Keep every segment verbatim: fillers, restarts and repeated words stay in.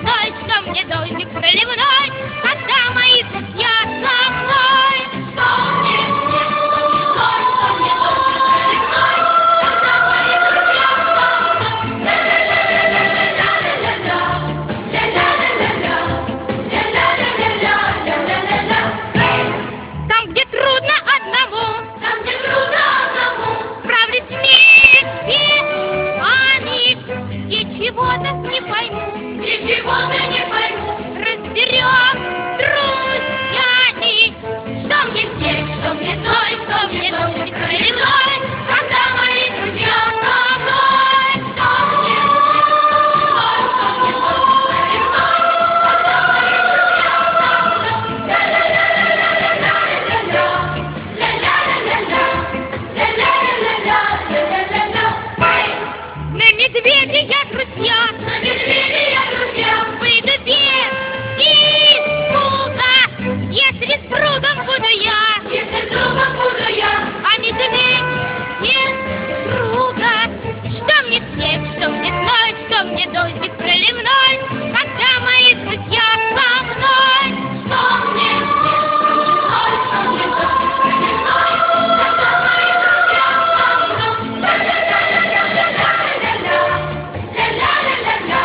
знают, что мне дождик проливной, когда мои друзья со мной. Что мне снег, что мне дождь, что мне дождик проливной, когда мои друзья со мной. Ля-ля-ля-ля-ля-ля-ля-ля, ля-ля-ля-ля-ля, ля-ля-ля-ля-ля-ля-ля-ля. Там, где трудно одному, там, где трудно одному, справлюсь вместе с вами. И чего-то не пойму, и чего-то не пойму, разберем с друзьями. Что мне снег, что мне дождь, что мне дождик проливной, когда мои друзья со мной. Что мне снег, что мне дождь, что мне дождик проливной, когда мои друзья со мной. Ля-ля-ля-ля-ля-ля-ля, ля-ля-ля-ля-ля, ля-ля-ля-ля-ля-ля-ля-ля. На медведя, друзья, на медведя, друзья, выйду без испуга, если с другом буду я, если с другом буду я, а медведь без друга. Что мне снег, что мне зной, что мне дождик проливной, когда мои друзья со мной. Что мне снег, что мне зной, что мне дождик проливной, когда мои друзья со мной. Ля-ля-ля-ля-ля-ля-ля-ля, ля-ля-ля-ля-ля,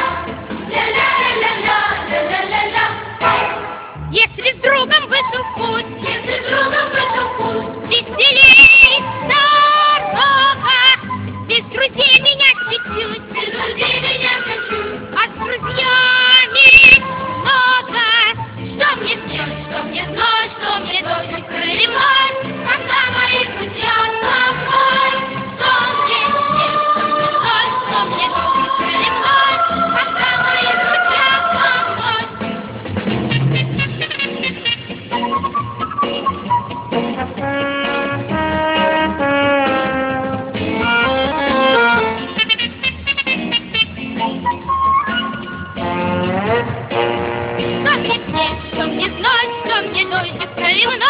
ля-ля-ля-ля-ля-ля-ля-ля. Если с другом вышел в путь, если с другом вышел в путь, веселей дорога. Без друзей меня чуть-чуть, без друзей меня чуть-чуть, а с друзьями много. Что мне снег, что мне зной, что мне дождик проливной, когда мои друзья со мной. Что мне снег, что мне зной, что мне дождик проливной, когда мои друзья со мной. Что мне снег, что мне зной, что мне дождик проливной,